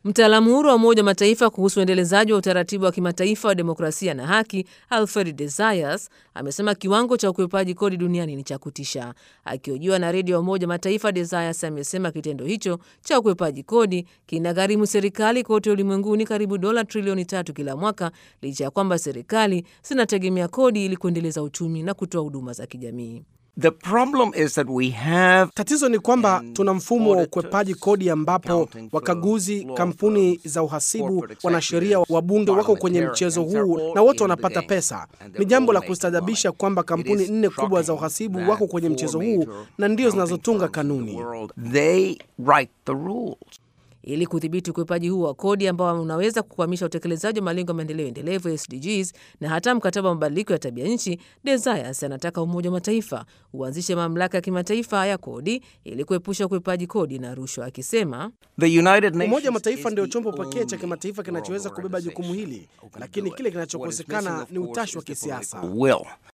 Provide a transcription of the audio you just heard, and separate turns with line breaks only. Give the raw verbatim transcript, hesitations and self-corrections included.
Mtaalamu huru wa Umoja wa Mataifa kuhusu uendelezaji wa utaratibu wa kimataifa wa demokrasia na haki, Alfred de Zayas, amesema kiwango cha ukwepaji kodi duniani ni cha kutisha. Akihojiwa na redio ya Umoja wa Mataifa, de Zayas amesema kitendo hicho cha ukwepaji kodi kinagharimu serikali kote ulimwenguni karibu dola trilioni tatu kila mwaka, licha ya kwamba serikali zinategemea kodi ili kuendeleza uchumi na kutoa huduma za kijamii.
The problem is that we have
Tatizo ni kwamba tuna mfumo wa ukwepaji kodi ambapo wakaguzi, kampuni za uhasibu, wanasheria, wabunge wako kwenye mchezo huu na wote wanapata pesa. Ni jambo la kustajabisha kwamba kampuni nne kubwa za uhasibu wako kwenye mchezo huu na ndio zinazotunga kanuni.
They write the rules.
Ili kudhibiti ukwepaji huu wa kodi ambao unaweza kukwamisha utekelezaji wa malengo ya maendeleo endelevu S D Gs na hata mkataba wa mabadiliko ya tabia nchi, de Zayas anataka Umoja wa Mataifa uanzishe mamlaka ya kimataifa ya kodi ili kuepusha ukwepaji kodi na rushwa, akisema
Umoja wa Mataifa ndio chombo pekee cha kimataifa kinachoweza kubeba jukumu hili, lakini kile kinachokosekana ni utashi wa kisiasa.